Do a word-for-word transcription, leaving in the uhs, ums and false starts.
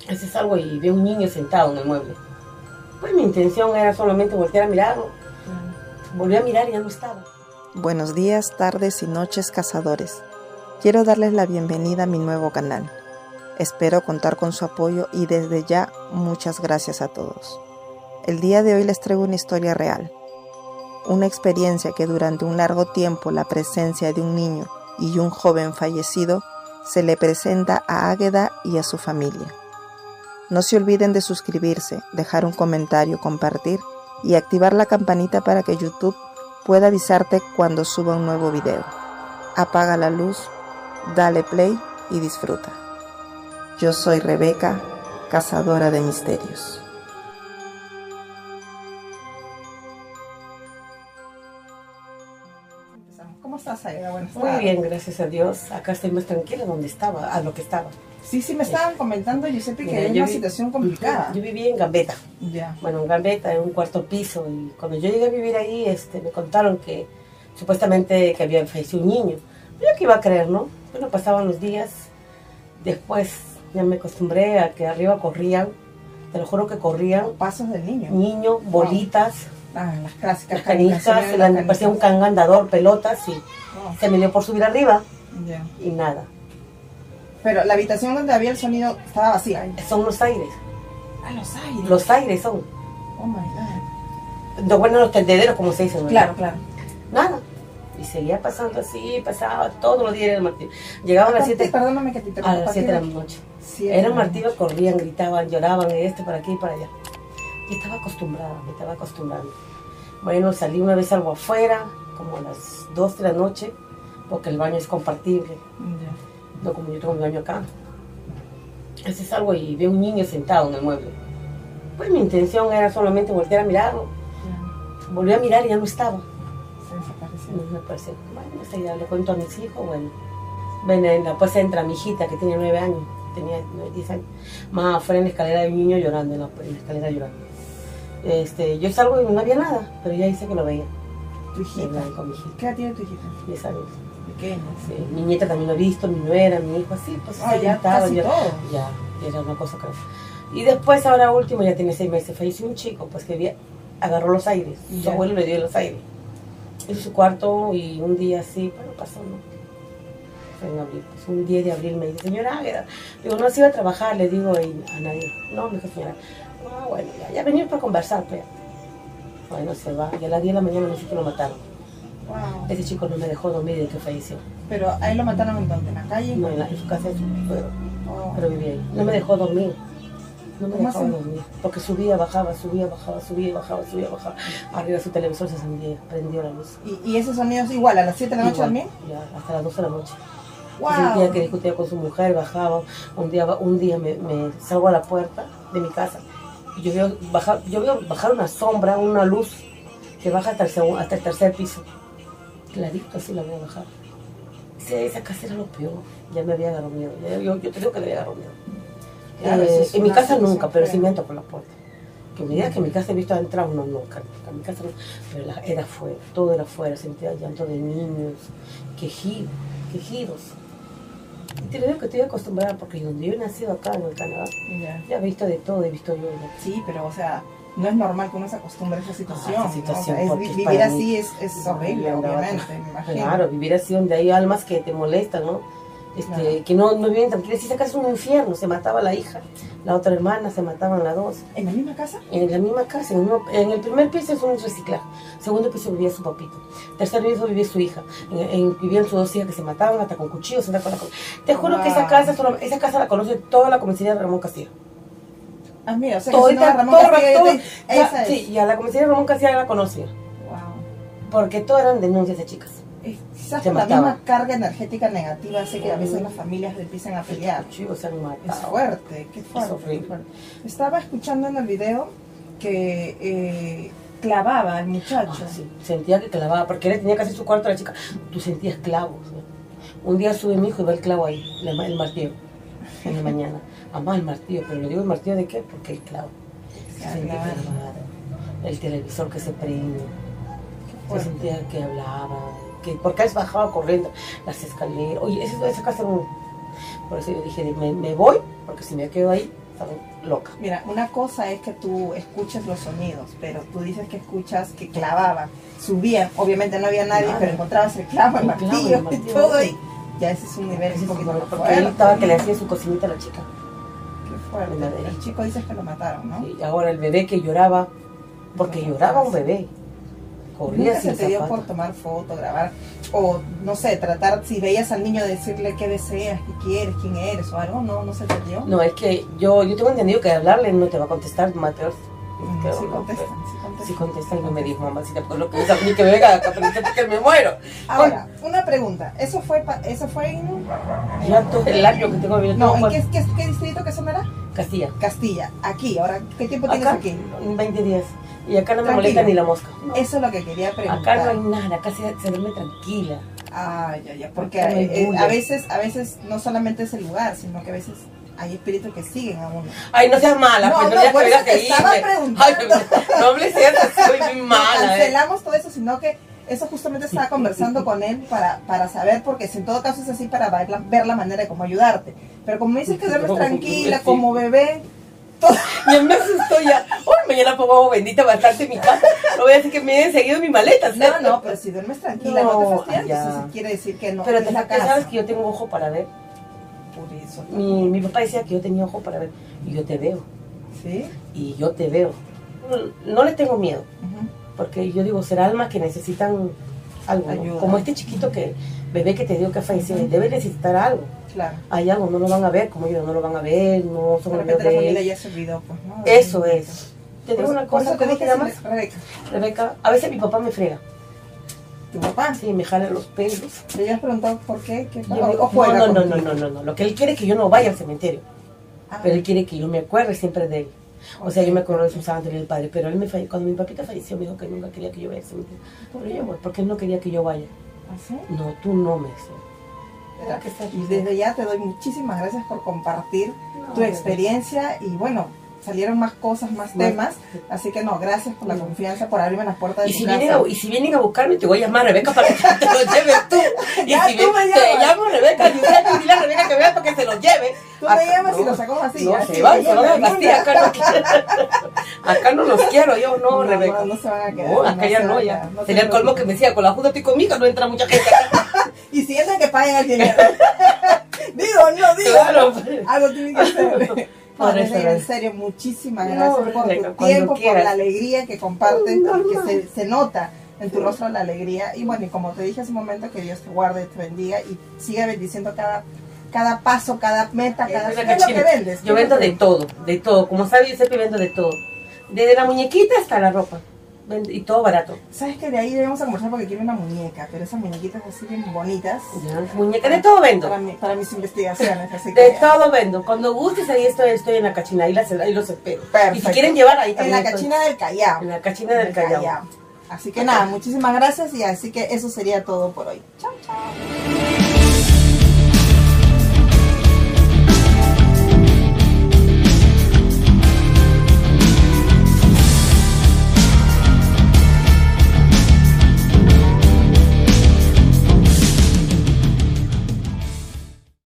Ese salgo y veo un niño sentado en el mueble. Pues mi intención era solamente voltear a mirarlo. Volví a mirar y ya no estaba. Buenos días, tardes y noches, cazadores. Quiero darles la bienvenida a mi nuevo canal. Espero contar con su apoyo y desde ya muchas gracias a todos. El día de hoy les traigo una historia real. Una experiencia que durante un largo tiempo la presencia de un niño y un joven fallecido se le presenta a Águeda y a su familia. No se olviden de suscribirse, dejar un comentario, compartir y activar la campanita para que YouTube pueda avisarte cuando suba un nuevo video. Apaga la luz, dale play y disfruta. Yo soy Rebeca, cazadora de misterios. ¿Cómo estás, Águeda? Buenas Muy tardes. bien, gracias a Dios. Acá estoy más tranquila donde estaba, a lo que estaba. Sí, sí, me estaban comentando, Giuseppe, que Mira, hay yo una vi- situación complicada. Yo vivía en Gambetta. Ya. Bueno, en Gambetta, en un cuarto piso. Y cuando yo llegué a vivir ahí, este, me contaron que supuestamente que había fallecido un niño. Yo que iba a creer, ¿no? Bueno, pasaban los días. Después ya me acostumbré a que arriba corrían. Te lo juro que corrían. Pasos del niño. Niños, bolitas, Ah, las clásicas las canicas, canicas, se las le parecía un canicas. can andador, pelotas, y Oh, se me dio por subir arriba ya. y nada. Pero la habitación donde había el sonido estaba vacía. Son los aires. Ah, los aires. Los aires son. Oh my God. No, bueno, los tendederos, como se dice, ¿no? Claro, claro. Nada. Y seguía pasando así, pasaba todos los días en el martillo. Llegaban a las siete, Perdóname que te a interrumpa. las siete de la noche. Siete. Eran martillos, corrían, gritaban, lloraban, de este para aquí y para allá. Y estaba acostumbrada, me estaba acostumbrando. Bueno, salí una vez algo afuera, como a las dos de la noche, porque el baño es compartible, Ya. no como yo tengo mi baño acá. Ese salgo y veo un niño sentado en el mueble. Pues mi intención era solamente voltear a mirarlo. Ya. Volví a mirar y ya no estaba. Se desapareció. No me parece. Bueno, esa idea le cuento a mis hijos, bueno. Ven, en la pues entra mi hijita que tiene nueve años, tenía nueve, diez años. Más afuera en la escalera hay un niño llorando, en la, en la escalera llorando. Este, yo salgo y no había nada, pero ya dice que lo veía. Tu hijita. Con mi hijita, ¿Qué edad tiene tu hijita? diez años. Pequeña. Sí, mi nieta también lo he visto, mi nuera, mi hijo, así, pues Ah, ahí ya estaba, casi ya, todo. ya, ya era una cosa creo. Y después, ahora último, ya tiene seis meses, falleció un chico, pues que había, agarró los aires, su Ya. abuelo le dio los aires. Hizo su cuarto y un día así, bueno, pasó, ¿no? Fue en abril, pues un diez de abril me dice, señora Águeda, digo, no, se iba a trabajar, le digo y a nadie. No, me dijo, señora, ah, bueno, ya, ya venimos para conversar, pues. Bueno, se va, y a las diez de la mañana me dice que lo mataron. Wow. Ese chico no me dejó dormir desde que falleció. Pero ahí lo mataron en donde, en la calle. No, en, la- en su casa de su suegro. Oh. Pero vivía ahí. No me dejó dormir. No me ¿Cómo dejaba así? dormir. Porque subía, bajaba, subía, bajaba, subía, bajaba, subía, bajaba. Arriba su televisor se encendía, prendió la luz. ¿Y, y ese sonido es igual a las siete de la noche Igual, también? ya, hasta las doce de la noche. Wow. Sentía que discutía con su mujer, bajaba. Un día, un día me, me salgo a la puerta de mi casa y yo veo bajar, yo veo bajar una sombra, una luz que baja hasta el, segundo, hasta el tercer piso. Clarito así la voy a bajar. Sí, esa casa era lo peor. Ya me había agarrado miedo. Ya, yo, yo te digo que le había agarrado miedo. Claro, Eh, eso es en mi una casa situación nunca, pero fea. sí me entro por la puerta. Que me digas que en mi casa he visto entrar, no, nunca. En mi casa no, pero la- era afuera, todo era afuera. Sentía llanto de niños, quejidos, quejidos. Y te lo digo que estoy acostumbrada porque donde yo he nacido acá en el Canadá, Ya. ya he visto de todo, he visto yo. ya. Sí, pero o sea, no es normal que uno se acostumbre a esa situación. esa ¿no? situación, O sea, es porque vi- es vivir para así mí. es, es horrible, Yo andaba- obviamente, me imagino. Claro, vivir así donde hay almas que te molestan, ¿no? Este, Claro. Que no, no viven tranquilas. Esa casa es un infierno, se mataba la hija, la otra hermana, se mataban las dos. ¿En la misma casa? En la misma casa, en el, mismo- en el primer piso es un reciclaje, segundo piso vivía su papito, tercer piso vivía su hija, en, en- vivían sus dos hijas que se mataban hasta con cuchillos, anda con la co- Te juro que esa Wow. casa, solo- esa casa la conoce toda la comisaría de Ramón Castillo. Ah, mira, o sea, que Todo, si no, Ramón todo- Castillo, todo- ya te- esa es. sí, y a la comisaría de Ramón Castillo la conocía, Wow. porque todas eran denuncias de chicas. Eh, Quizás Se con la mataban. misma carga energética negativa hace que a veces las familias empiecen a pelear. Cuchillos se han Es matado. fuerte, qué fuerte, horrible. qué fuerte. Estaba escuchando en el video que eh, clavaba al muchacho. Ah, sí, sentía que clavaba, porque él tenía que hacer su cuarto a la chica. Tú sentías clavos. ¿No? Un día sube mi hijo y ve el clavo ahí, el, el martillo, en la mañana. Mamá, el martillo, pero le digo, ¿el martillo de qué? Porque el clavo. Se Se sentía clavaba. clavada. El televisor que se prende. Se fuerte. sentía que hablaba, que porque él bajaba corriendo las escaleras. Oye, esa, esa casa era un... Por eso yo dije, me, me voy, porque si me quedo ahí, estaba loca. Mira, una cosa es que tú escuches los sonidos, pero tú dices que escuchas que clavaban, subían, obviamente no había nadie, Nada. pero encontrabas el clavo, el El clavo, martillo el martillo, y todo, sí. y ya ese es un nivel un poquito más Porque él fuerte. estaba que le hacía su cocinita a la chica. Qué fuerte. En la de- El chico dices que lo mataron, ¿no? Y ahora el bebé que lloraba, porque lloraba un bebé. Corría Nunca se sin te dio zapatos. por tomar foto, grabar, o no sé, tratar, si veías al niño decirle qué deseas, qué quieres, quién eres o algo, no, no se te dio. No, es que yo, yo tengo entendido que hablarle no te va a contestar, más peor. Mm, Pero sí no, contestan, pero- sí contestan. Sí contesta y no me dijo, mamacita, por lo que usa ni que me venga acá, pero porque me muero. Ahora, una pregunta, ¿eso fue pa- eso fue en, Ya todo el año que tengo vivido no, todo ¿en qué, qué, qué distrito que sonará? Castilla. Castilla, aquí, ahora, ¿qué tiempo tienes Acá, aquí? en veinte días. Y acá no me Tranquila. molesta ni la mosca. No. Eso es lo que quería preguntar. Acá no hay nada, acá se, se duerme tranquila. Ah, ya, ya, porque Acá no hay eh, bulla. a veces, a veces no solamente es el lugar, sino que a veces hay espíritus que siguen a uno. Ay, no seas mala, No, pues no, no, ya por te eso veas te que estaba irme. preguntando. Ay, no hables cierto, soy muy No mala. eh. cancelamos todo eso, sino que eso justamente estaba conversando con él para, para saber, porque si en todo caso es así, para ver la, ver la manera de cómo ayudarte. Pero como dices que duermes No, tranquila, sí. como bebé, todo, Ya me asustó ya. Hoy mañana pongo bendita bastante en mi casa. No voy a decir que me den seguido mi maleta. no, ¿sabes? no, pero si duermes tranquila, no, No, te fastidias, ya. eso sí quiere decir que no. Pero es te la sabes, casa. sabes que yo tengo ojo para ver. Por eso. Mi, mi papá decía que yo tenía ojo para ver. Y yo te veo. ¿Sí? Y yo te veo. No, no les tengo miedo. Ujú. Porque yo digo, será almas que necesitan algo. ¿no? Ayuda. Como este chiquito que, bebé que te dio que falleció, debe necesitar algo. Claro. Hay algo, no lo van a ver como ellos, no lo van a ver, no son De amigos repente la de familia él. ya se olvidó, pues, ¿no? Eso es. Te Por, digo una por cosa, eso te ¿cómo te dije, llamas? si- Rebeca, Rebeca, a veces mi papá me frega. tu papá. Sí, me jala los pelos. ¿Te habías preguntado por qué? ¿Qué Yo o, digo, o juega no, no, no, contigo? no, no, no. Lo que él quiere es que yo no vaya al cementerio. Ah, Pero él quiere que yo me acuerde siempre de él. O sea, yo me acuerdo de su santo y del padre. Pero él me falle- cuando mi papita falleció me dijo que nunca quería que yo vaya al cementerio. Pero yo voy, porque él no quería que yo vaya. ¿así? No, tú no me dices. Mira, que está y desde ya te doy muchísimas gracias por compartir No, tu de experiencia y bueno, salieron más cosas, más Más- temas, así que no, gracias por la No. confianza, por abrirme las puertas de Y tu si, casa. vienen a, y si vienen a buscarme, te voy a llamar a Rebeca para que te lo lleves tú. Y Ya, si tú ven- me te llamas. llamo Rebeca, y usted y dile a Rebeca que vea para que se lo lleve. Tú me llamas y lo sacamos así, No, así, se van, de se van a una, de Castilla, una. acá no quiero. Acá no los quiero, yo no, No, Rebeca. no, no se van a quedar, No, acá no ya se no, van a ya. quedar, no te Sería el colmo que preocupes. me decía, con la junta estoy conmigo, no entra mucha gente acá. Y sienten que paguen el dinero. digo, no, digo. Claro. Algo tienen que hacer. Por Padre eso, Negra, en Rebeca. serio, muchísimas No, gracias por Rebeca, tu cuando tiempo, por quieras. la alegría que compartes, No, porque no. se, se nota en tu rostro la alegría. Y bueno, y como te dije hace un momento, que Dios te guarde, te bendiga y siga bendiciendo cada, cada paso, cada meta, cada... Esa ¿Qué es lo que cachina. vendes? Yo ¿Qué es vendo lo que de todo, de todo. Como sabe, yo siempre vendo de todo. Desde la muñequita hasta la ropa. Vendo- Y todo barato. Sabes que de ahí debemos a conversar porque quiero una muñeca, pero esas muñequitas así bien bonitas Ya, Muñeca, de todo vendo. para, mi- para mis investigaciones. Así De que, todo vendo. Cuando gustes, ahí estoy, estoy en la cachina. Ahí, las, ahí los espero. Perfecto. Y si quieren llevar, ahí en también la estoy. cachina del Callao. En la cachina del Callao. Así que nada, muchísimas gracias y así que eso sería todo por hoy. Chao, chao.